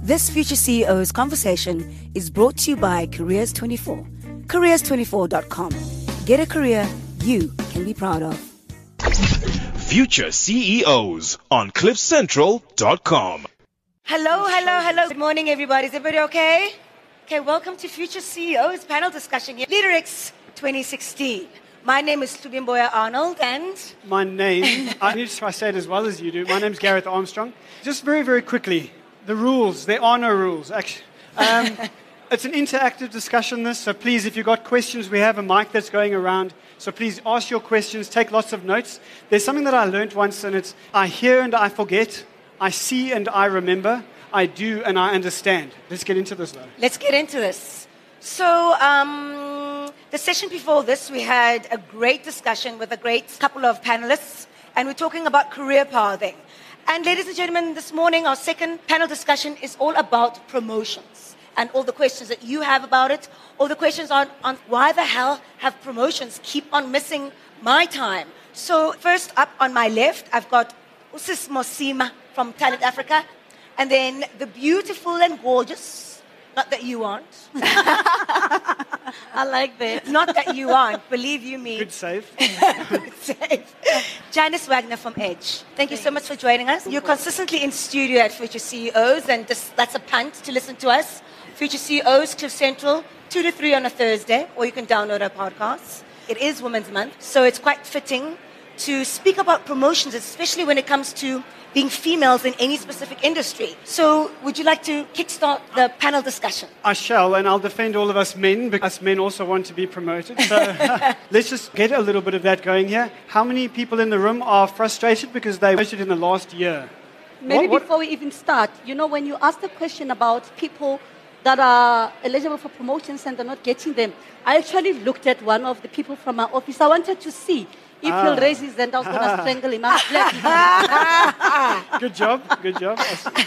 This Future CEO's conversation is brought to you by Careers24. Careers24.com. Get a career you can be proud of. Future CEOs on CliffCentral.com. Hello. Good morning, everybody. Is everybody okay? Okay, welcome to Future CEOs panel discussion here. LeaderX 2016. My name is Hlubimboya Arnold, and... My name, I need to try to say it as well as you do. My name's Gareth Armstrong. Just very, very quickly, the rules. There are no rules, actually. It's an interactive discussion, this, so please, if you've got questions, we have a mic that's going around. So please ask your questions, take lots of notes. There's something that I learned once, and it's, I hear and I forget, I see and I remember, I do and I understand. Let's get into this, though. Let's get into this. So, the session before this, we had a great discussion with a great couple of panelists, and we're talking about career pathing. And ladies and gentlemen, this morning, our second panel discussion is all about promotions and all the questions that you have about it, all the questions on why the hell have promotions keep on missing my time. So first up on my left, I've got Usis Mosima from Talent Africa, and then the beautiful and gorgeous, not that you aren't. I like that. Not that you aren't, believe you me. Good save. Good save. Janice Wagner from Edge. Thank you so much for joining us. You're consistently in studio at Future CEOs, and that's a punt to listen to us. Future CEOs, Cliff Central, 2 to 3 on a Thursday, or you can download our podcasts. It is Women's Month, so it's quite fitting to speak about promotions, especially when it comes to being females in any specific industry. So would you like to kickstart the panel discussion? I shall, and I'll defend all of us men, because us men also want to be promoted. So let's just get a little bit of that going here. How many people in the room are frustrated because they voted in the last year? Maybe before we even start, you know, when you ask the question about people that are eligible for promotions and they're not getting them, I actually looked at one of the people from our office. I wanted to see if he'll raise his hand, I was going to strangle him. Good job.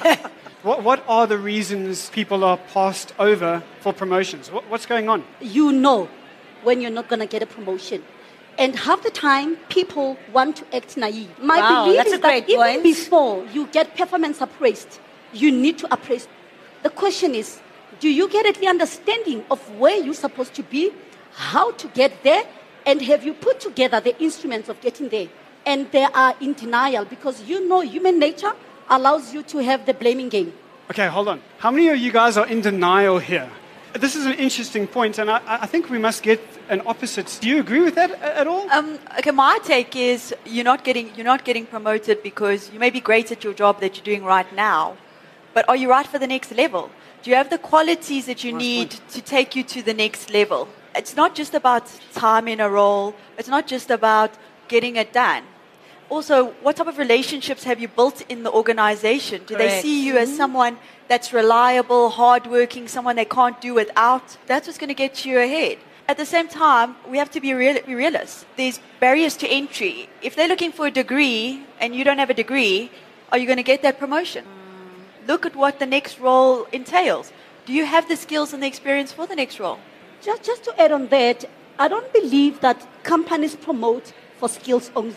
What are the reasons people are passed over for promotions? What's going on? You know when you're not going to get a promotion. And half the time, people want to act naive. My belief that's is a great that even point. before you get performance appraised, you need to appraise. The question is, do you get a clear understanding of where you're supposed to be, how to get there, and have you put together the instruments of getting there? And they are in denial because you know human nature allows you to have the blaming game. Okay, hold on. How many of you guys are in denial here? This is an interesting point, and I think we must get an opposite. Do you agree with that at all? Okay, my take is you're not getting promoted because you may be great at your job that you're doing right now, but are you right for the next level? Do you have the qualities that you need to take you to the next level? It's not just about time in a role. It's not just about getting it done. Also, what type of relationships have you built in the organization? Do they see you as someone that's reliable, hardworking, someone they can't do without? That's what's going to get you ahead. At the same time, we have to be realists. There's barriers to entry. If they're looking for a degree and you don't have a degree, are you going to get that promotion? Look at what the next role entails. Do you have the skills and the experience for the next role? Just to add on that, I don't believe that companies promote for skills only.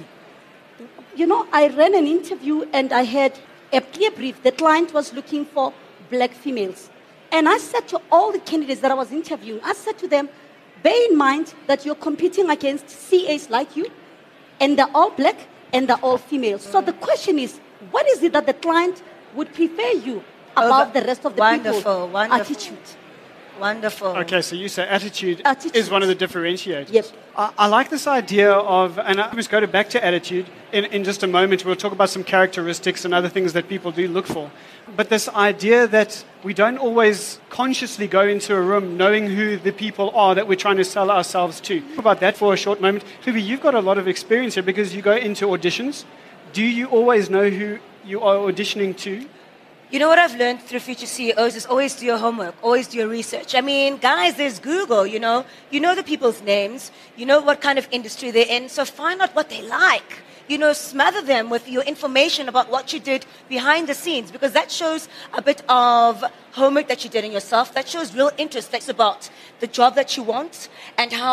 You know, I ran an interview and I had a clear brief. The client was looking for black females. And I said to all the candidates that I was interviewing, I said to them, bear in mind that you're competing against CAs like you, and they're all black and they're all females. So the question is, what is it that the client would prefer you above the rest of the people? Wonderful. Attitude. Wonderful. Okay, so you say attitude is one of the differentiators. Yep. I like this idea of, and I must go back to attitude in just a moment. We'll talk about some characteristics and other things that people do look for. But this idea that we don't always consciously go into a room knowing who the people are that we're trying to sell ourselves to. Talk about that for a short moment. Phoebe, you've got a lot of experience here because you go into auditions. Do you always know who you are auditioning to? You know what I've learned through Future CEOs is always do your homework, always do your research. I mean, guys, there's Google, you know the people's names, you know what kind of industry they're in, so find out what they like. You know, smother them with your information about what you did behind the scenes, because that shows a bit of homework that you did in yourself. That shows real interest. That's about the job that you want and how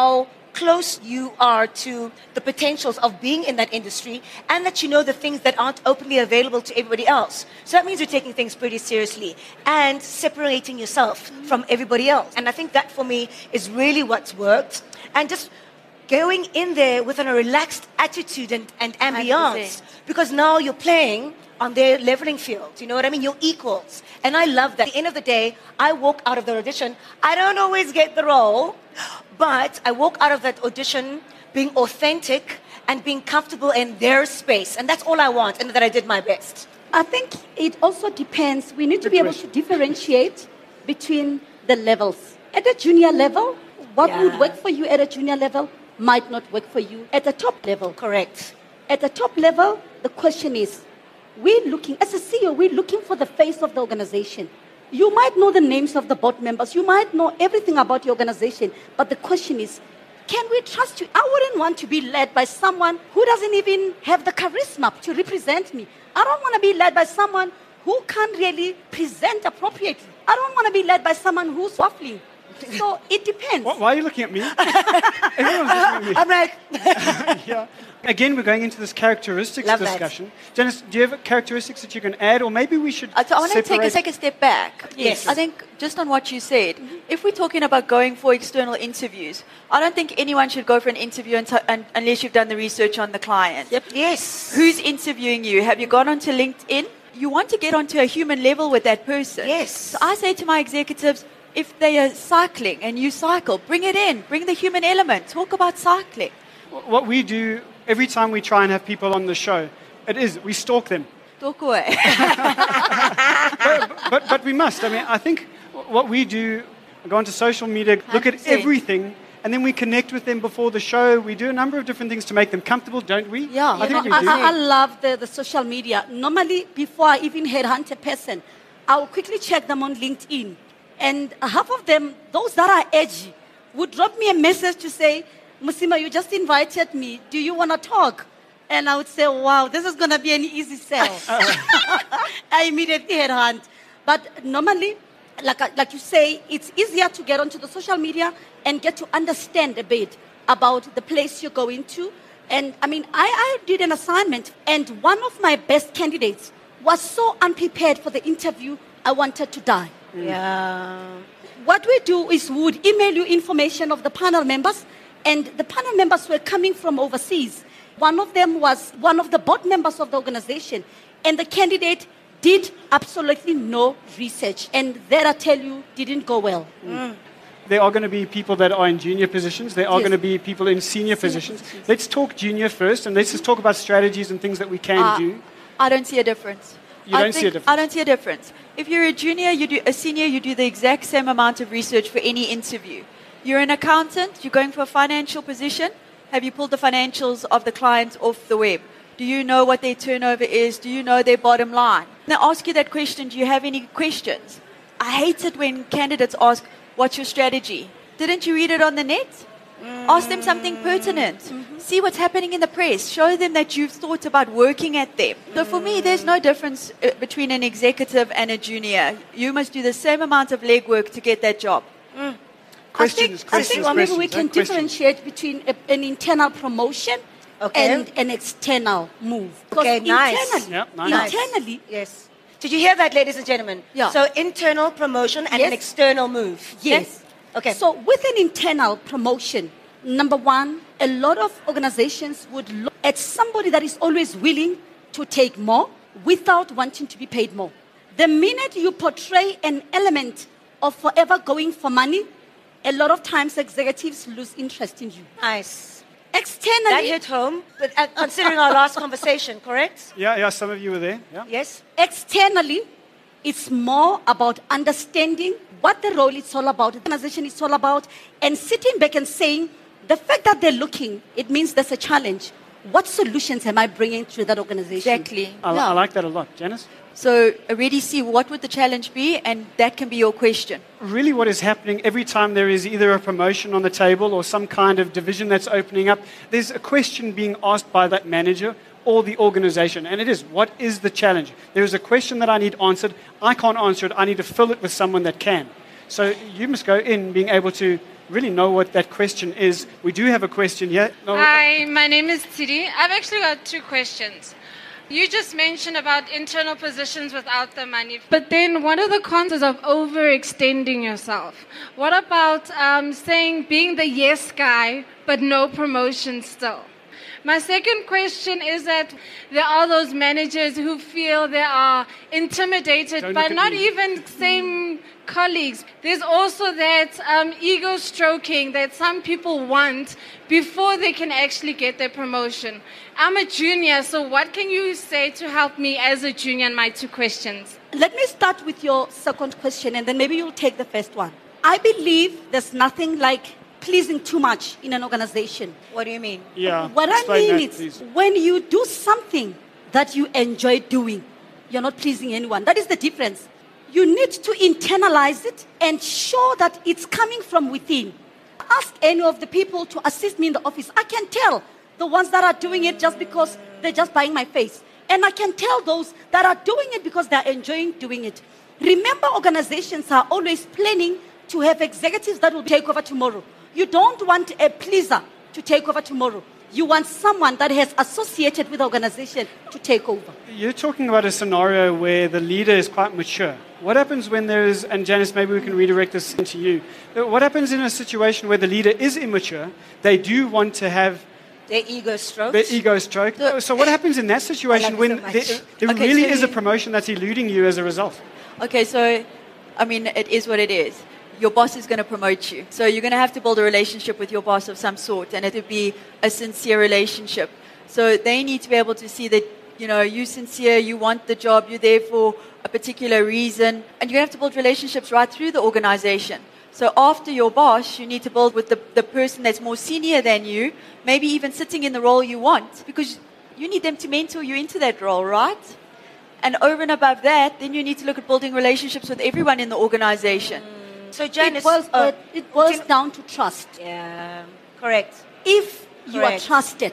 close you are to the potentials of being in that industry, and that you know the things that aren't openly available to everybody else. So that means you're taking things pretty seriously and separating yourself from everybody else. And I think that for me is really what's worked. And just going in there with a relaxed attitude and ambiance, 100%. because now you're playing on their leveling field. You know what I mean? You're equals. And I love that. At the end of the day, I walk out of the audition. I don't always get the role, but I walk out of that audition being authentic and being comfortable in their space. And that's all I want, and that I did my best. I think it also depends. We need to be able to differentiate between the levels. At a junior level, what Yeah. would work for you at a junior level might not work for you at the top level. Correct. At the top level, the question is, as a CEO, we're looking for the face of the organization. You might know the names of the board members. You might know everything about your organization. But the question is, can we trust you? I wouldn't want to be led by someone who doesn't even have the charisma to represent me. I don't want to be led by someone who can't really present appropriately. I don't want to be led by someone who's waffling. So it depends. Why are you looking at me? Everyone's looking at me. I'm like, Yeah. Again, we're going into this characteristics Love that. discussion. Janice, do you have characteristics that you can add, or maybe we should So I want to separate? take a step back. Yes. I think just on what you said, if we're talking about going for external interviews, I don't think anyone should go for an interview unless you've done the research on the client. yes. Who's interviewing you? Have you gone onto LinkedIn? You want to get onto a human level with that person. Yes. So I say to my executives, if they are cycling and you cycle, bring it in. Bring the human element. Talk about cycling. What we do every time we try and have people on the show, we stalk them. Talk away. But we must. I mean, I think what we do, go onto social media, look at 100%. everything, and then we connect with them before the show. We do a number of different things to make them comfortable, don't we? Yeah. I think we do. I love the social media. Normally, before I even headhunt a person, I'll quickly check them on LinkedIn. And half of them, those that are edgy, would drop me a message to say, Musima, you just invited me. Do you want to talk? And I would say, wow, this is going to be an easy sell. I immediately headhunt. But normally, like you say, it's easier to get onto the social media and get to understand a bit about the place you're going to. And I mean, I did an assignment, and one of my best candidates was so unprepared for the interview, I wanted to die. Yeah. What we do is we would email you information of the panel members, and the panel members were coming from overseas. One of them was one of the board members of the organization, and the candidate did absolutely no research, and that I tell you didn't go well. There are going to be people that are in junior positions. There are Yes. going to be people in senior positions. Let's talk junior first, and let's just talk about strategies and things that we can do. I don't see a difference. You don't see a difference? I don't see a difference. If you're a junior, a senior, you do the exact same amount of research for any interview. You're an accountant, you're going for a financial position. Have you pulled the financials of the client off the web? Do you know what their turnover is? Do you know their bottom line? Now ask you that question, do you have any questions? I hate it when candidates ask, what's your strategy? Didn't you read it on the net? Ask them something pertinent. See what's happening in the press. Show them that you've thought about working at them. So for me, there's no difference between an executive and a junior. You must do the same amount of legwork to get that job. Questions, I think maybe we can questions. differentiate between an internal promotion Okay. and an external move. Because Okay, nice. internally, Yeah, nice. internally, Yes. Did you hear that, ladies and gentlemen? Yeah. So internal promotion and an Yes. external move. yes. Okay. So with an internal promotion, number one, a lot of organizations would look at somebody that is always willing to take more without wanting to be paid more. The minute you portray an element of forever going for money, a lot of times executives lose interest in you. Nice. That Externally, hit home, but considering our last conversation, correct? Yeah, some of you were there. Yeah. Yes. externally, it's more about understanding what the role is all about, the organization is all about, and sitting back and saying, the fact that they're looking, it means there's a challenge. What solutions am I bringing to that organization? Exactly. I like that a lot. Janice? So already see what would the challenge be, and that can be your question. Really what is happening every time there is either a promotion on the table or some kind of division that's opening up, there's a question being asked by that manager or the organization. And it is, what is the challenge? There is a question that I need answered. I can't answer it. I need to fill it with someone that can. So you must go in being able to really know what that question is. We do have a question here. No, Hi, my name is Tidi. I've actually got two questions. You just mentioned about internal positions without the money. But then what are the cons of overextending yourself? What about saying being the yes guy, but no promotion still? My second question is that there are those managers who feel they are intimidated Don't by look at not me. even same colleagues. There's also that ego stroking that some people want before they can actually get their promotion. I'm a junior, so what can you say to help me as a junior? And my two questions. Let me start with your second question, and then maybe you'll take the first one. I believe there's nothing like pleasing too much in an organization. What do you mean? yeah. What I explain mean that, is please. when you do something that you enjoy doing, you're not pleasing anyone. That is the difference. You need to internalize it and show that it's coming from within. Ask any of the people to assist me in the office. I can tell the ones that are doing it just because they're just buying my face. And I can tell those that are doing it because they're enjoying doing it. Remember, organizations are always planning to have executives that will take over tomorrow. You don't want a pleaser to take over tomorrow. You want someone that has associated with the organization to take over. You're talking about a scenario where the leader is quite mature. What happens when there is, and Janice, maybe we can redirect this to you. What happens in a situation where the leader is immature? They do want to have Their ego strokes. their ego stroked. So what happens in that situation I love it when so much. there Okay, really so is a you- promotion that's eluding you as a result? Okay, so, I mean, it is what it is. Your boss is going to promote you. So you're going to have to build a relationship with your boss of some sort, and it would be a sincere relationship. So they need to be able to see that, you know, you're sincere, you want the job, you're there for a particular reason, and you're going to have to build relationships right through the organization. So after your boss, you need to build with the person that's more senior than you, maybe even sitting in the role you want, because you need them to mentor you into that role, right? And over and above that, then you need to look at building relationships with everyone in the organization. So Janice, It boils down to trust. yeah, correct. If you are Correct. trusted,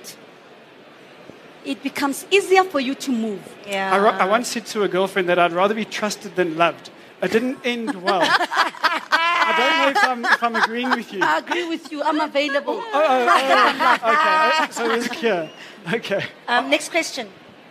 it becomes easier for you to move. Yeah. I once said to a girlfriend that I'd rather be trusted than loved. It didn't end well. I don't know if I'm agreeing with you. I agree with you. I'm available. Okay, so it's clear. Okay. Next question.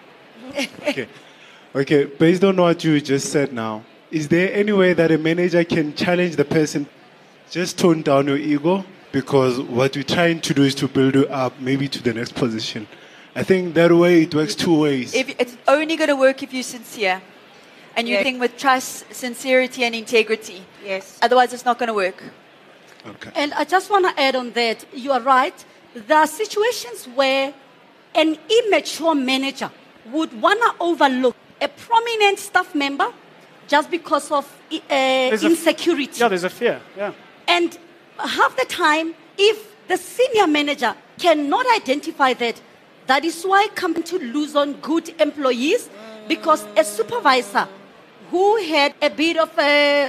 Okay, based on what you just said now, is there any way that a manager can challenge the person, just tone down your ego? Because what we're trying to do is to build you up, maybe to the next position. I think that way it works two ways. If it's only going to work if you're sincere and you Yes. think with trust, sincerity, and integrity. Yes. Otherwise, it's not going to work. Okay. And I just want to add on that. You are right. There are situations where an immature manager would want to overlook a prominent staff member just because of There's a- insecurity. Yeah, there's a fear. Yeah. And half the time, if the senior manager cannot identify that, that is why come to lose on good employees, because a supervisor who had a bit of a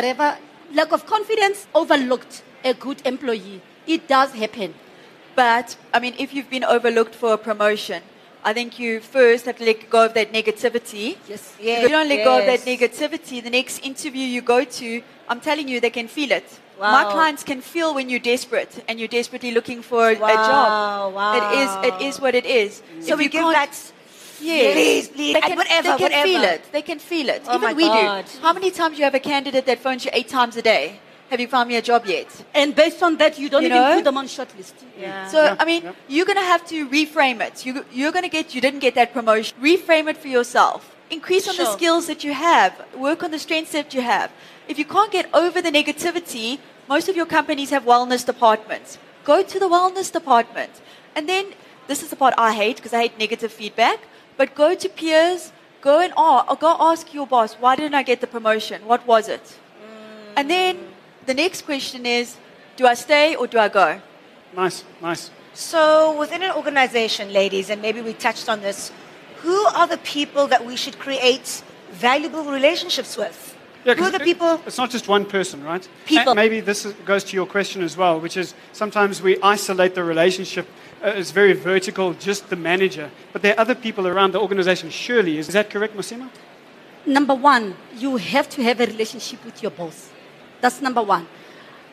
lack of confidence overlooked a good employee. It does happen. But, I mean, if you've been overlooked for a promotion, I think you first have to let go of that negativity. Yes. If you don't let go of that Yes. negativity, the next interview you go to, I'm telling you, they can feel it. Wow. My clients can feel when you're desperate and you're desperately looking for a job. Wow. It is what it is. So If we you give can't- that. Yes. Please, They can, whatever, they can whatever. feel it. They can feel it. Oh Even my we God. do. How many times you have a candidate that phones you 8 times a day? Have you found me a job yet? And based on that, you don't You even know? put them on shortlist. Yeah. So, I mean, you're going to have to reframe it. You didn't get that promotion. Reframe it for yourself. Increase on the Sure. skills that you have. Work on the strengths that you have. If you can't get over the negativity, most of your companies have wellness departments. Go to the wellness department. And then, this is the part I hate because I hate negative feedback, but go to peers, go ask your boss, why didn't I get the promotion? What was it? And then the next question is, do I stay or do I go? Nice, nice. So within an organization, ladies, and maybe we touched on this, who are the people that we should create valuable relationships with? Yeah, Who 'cause are the people? It's not just one person, right? People. And maybe this goes to your question as well, which is sometimes we isolate the relationship. It's very vertical, just the manager. But there are other people around the organization, surely. Is that correct, Mosima? Number one, you have to have a relationship with your boss. That's number one.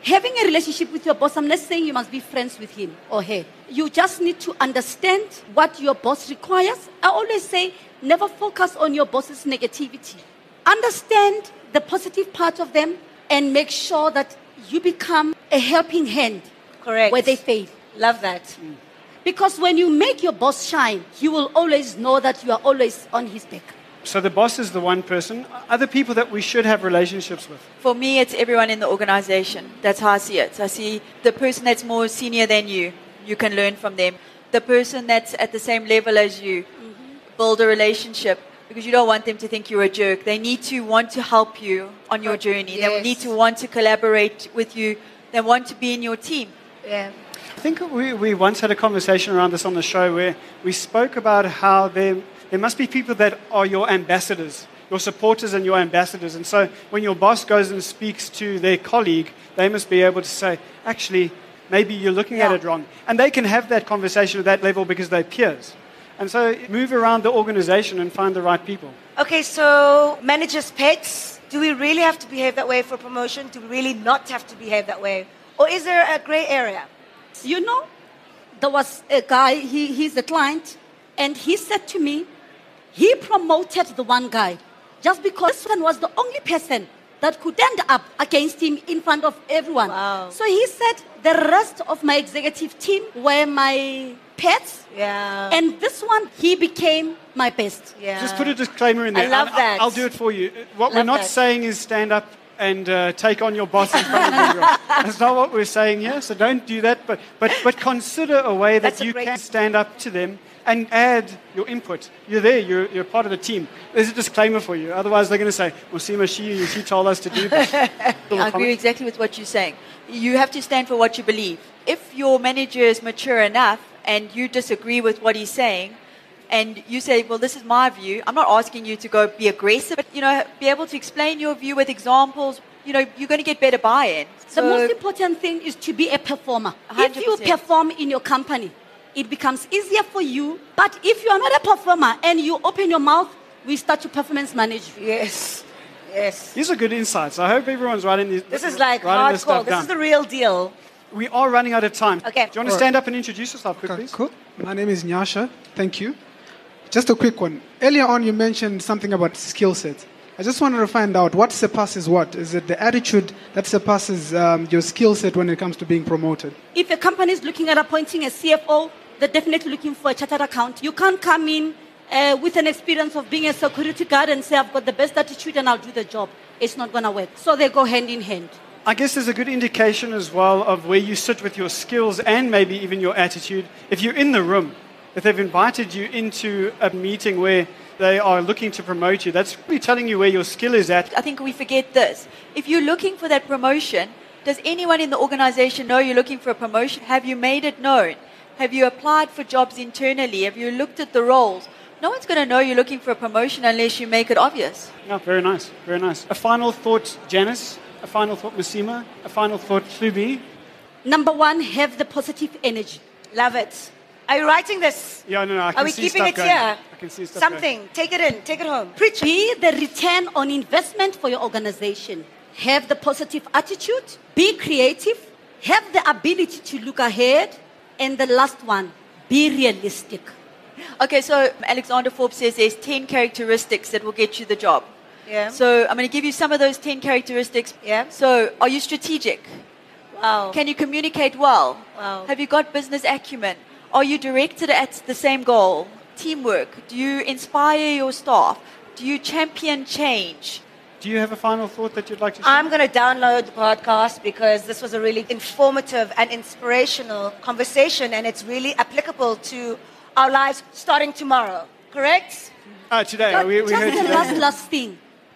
having a relationship with your boss, I'm not saying you must be friends with him or her. You just need to understand what your boss requires. I always say, never focus on your boss's negativity. Understand the positive part of them and make sure that you become a helping hand. Correct. Where they fail. Love that. Because when you make your boss shine, he will always know that you are always on his back. So the boss is the one person. Other people that we should have relationships with. For me, it's everyone in the organization. That's how I see it. I see the person that's more senior than you, you can learn from them. The person that's at the same level as you, build a relationship. Because you don't want them to think you're a jerk. They need to want to help you on your journey. Yes. They need to want to collaborate with you. They want to be in your team. Yeah. I think we once had a conversation around this on the show where we spoke about how there must be people that are your ambassadors, your supporters and your ambassadors. And so when your boss goes and speaks to their colleague, they must be able to say, actually, maybe you're looking at it wrong. And they can have that conversation at that level because they're peers. And so move around the organization and find the right people. Okay, so managers' pets, do we really have to behave that way for promotion? Do we really not have to behave that way? Or is there a gray area? You know, there was a guy, he's a client, and he said to me, he promoted the one guy just because this one was the only person that could stand up against him in front of everyone. Wow. So he said the rest of my executive team were my pets, Yeah. and this one, he became my best. Yeah. Just put a disclaimer in there. I love that. I'll do it for you. What we're Love not that. saying is stand up and take on your boss in front of everyone. That's not what we're saying here, so don't do that. But consider a way that That's a you great- can stand up to them and add your input. You're there, you're part of the team. There's a disclaimer for you. Otherwise, they're going to say, Mosima, she told us to do this. I agree exactly with what you're saying. You have to stand for what you believe. If your manager is mature enough and you disagree with what he's saying, and you say, well, this is my view, I'm not asking you to go be aggressive, but, be able to explain your view with examples. You're going to get better buy-in. The most important thing is to be a performer. If you 100%. perform in your company, it becomes easier for you. But if you are not a performer and you open your mouth, we start to performance manage you. Yes. Yes. These are good insights. I hope everyone's writing these. This is like writing this hardcore. stuff This down. is the real deal. We are running out of time. Okay. Do you want to stand up and introduce yourself quickly, please? Cool. My name is Nyasha. Thank you. Just a quick one. Earlier on, you mentioned something about skill set. I just wanted to find out what surpasses what. Is it the attitude that surpasses your skill set when it comes to being promoted? If a company is looking at appointing a CFO, they're definitely looking for a chartered account. You can't come in with an experience of being a security guard and say, I've got the best attitude and I'll do the job. It's not going to work. So they go hand in hand. I guess there's a good indication as well of where you sit with your skills and maybe even your attitude. If you're in the room, if they've invited you into a meeting where they are looking to promote you, that's really telling you where your skill is at. I think we forget this. If you're looking for that promotion, does anyone in the organization know you're looking for a promotion? Have you made it known? Have you applied for jobs internally? Have you looked at the roles? No one's going to know you're looking for a promotion unless you make it obvious. Yeah, very nice, very nice. A final thought, Janice? A final thought, Mosima? A final thought, Hlubi? Number one, have the positive energy. Love it. Are you writing this? Yeah, no, I can Are we see keeping stuff it going. here? I can see stuff Something. Take it in. Take it home. Preach. Be the return on investment for your organization. Have the positive attitude. Be creative. Have the ability to look ahead. And the last one, be realistic. Okay, so Alexander Forbes says there's 10 characteristics that will get you the job. Yeah. So I'm going to give you some of those 10 characteristics. Yeah. So are you strategic? Wow. Can you communicate well? Wow. Have you got business acumen? Are you directed at the same goal? Teamwork? Do you inspire your staff? Do you champion change? Do you have a final thought that you'd like to share? I'm going to download the podcast because this was a really informative and inspirational conversation, and it's really applicable to our lives starting tomorrow. Correct? Today, we Just heard the today. last thing.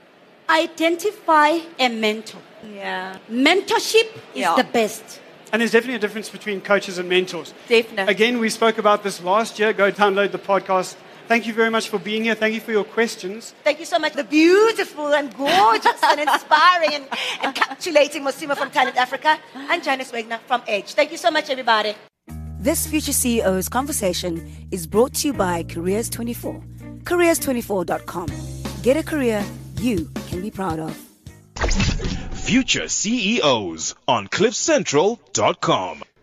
Identify a mentor. Yeah. Mentorship is Yeah. the best. And there's definitely a difference between coaches and mentors. Definitely. Again, we spoke about this last year. Go download the podcast. Thank you very much for being here. Thank you for your questions. Thank you so much. The beautiful and gorgeous and inspiring and encapsulating Mosima from Talent Africa and Janice Wagner from Edge. Thank you so much, everybody. This Future CEO's conversation is brought to you by Careers24. Careers24.com. Get a career you can be proud of. Future CEOs on CliffCentral.com.